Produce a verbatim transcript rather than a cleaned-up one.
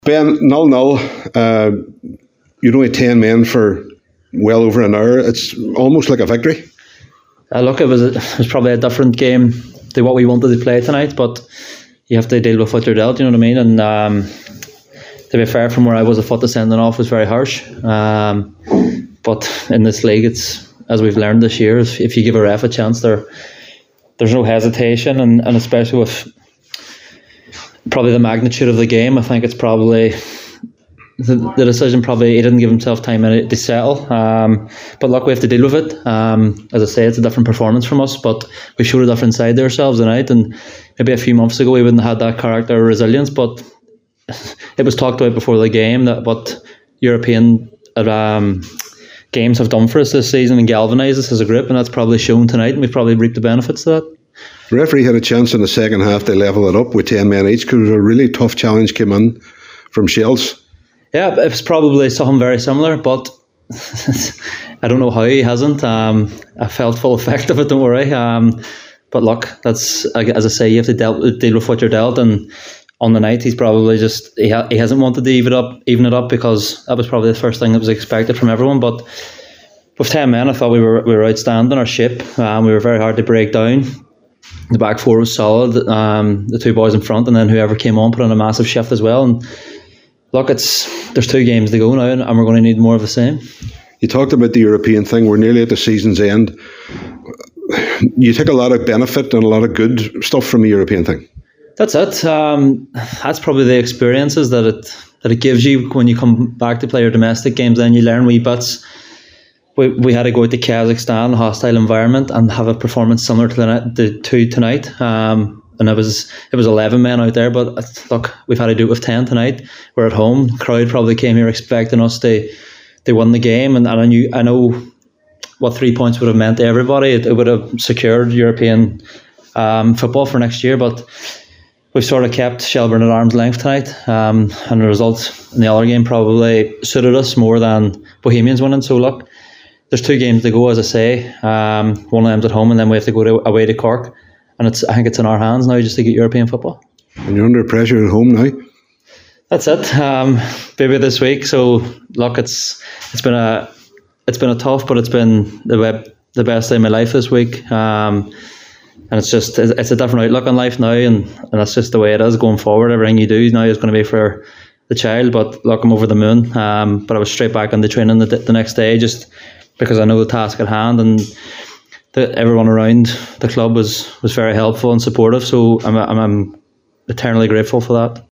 Ben, nil nil. Uh, you'd only ten men for well over an hour. It's almost like a victory. Uh, look, it was, a, it was probably a different game to what we wanted to play tonight, but you have to deal with what you're dealt, you know what I mean? And um, to be fair, from where I was, I thought the sending off was very harsh. Um, but in this league, it's as we've learned this year, if, if you give a ref a chance, there there's no hesitation, and, and especially with probably the magnitude of the game, I think it's probably the, the decision. Probably he didn't give himself time in it to settle. Um, but look, we have to deal with it. Um, as I say, it's a different performance from us, but we showed a different side to ourselves tonight. And maybe a few months ago we wouldn't have had that character or resilience. But it was talked about before the game that what European um, games have done for us this season and galvanised us as a group, and that's probably shown tonight, and we've probably reaped the benefits of that. The referee had a chance in the second half to level it up with ten men each because a really tough challenge came in from Shels. Yeah, it was probably something very similar, but I don't know how he hasn't. Um, I felt full effect of it, don't worry. Um, but look, that's, as I say, you have to deal, deal with what you're dealt, and on the night he's probably just, he, ha- he hasn't wanted to even it up, even it up because that was probably the first thing that was expected from everyone. But with ten men, I thought we were we were outstanding. Our ship, um, we were very hard to break down. The back four was solid. Um, the two boys in front, and then whoever came on put on a massive shift as well. And look, it's there's two games to go now, and we're going to need more of the same. You talked about the European thing. We're nearly at the season's end. You take a lot of benefit and a lot of good stuff from the European thing. That's it. Um, that's probably the experiences that it that it gives you when you come back to play your domestic games. Then you learn wee bits. We we had to go out to Kazakhstan, a hostile environment, and have a performance similar to the, the to tonight. Um, and it was it was eleven men out there, but look, we've had to do it with ten tonight. We're at home. The crowd probably came here expecting us to to win the game, and, and I knew I know what three points would have meant to everybody. It, it would have secured European um, football for next year, but we've sort of kept Shelbourne at arm's length tonight, um, and the result in the other game probably suited us more than Bohemians winning. So look, there's two games to go, as I say. Um, one of them's at home, and then we have to go to, away to Cork. And it's I think it's in our hands now just to get European football. And you're under pressure at home now. That's it. Um, maybe this week. So look, it's it's been a it's been a tough, but it's been the web, the best day of my life this week. Um, and it's just it's a different outlook on life now, and, and that's just the way it is going forward. Everything you do now is going to be for the child. But look, I'm over the moon. Um, but I was straight back on the training the, the next day, just because I know the task at hand, and the, everyone around the club was, was very helpful and supportive. So I'm, I'm, I'm eternally grateful for that.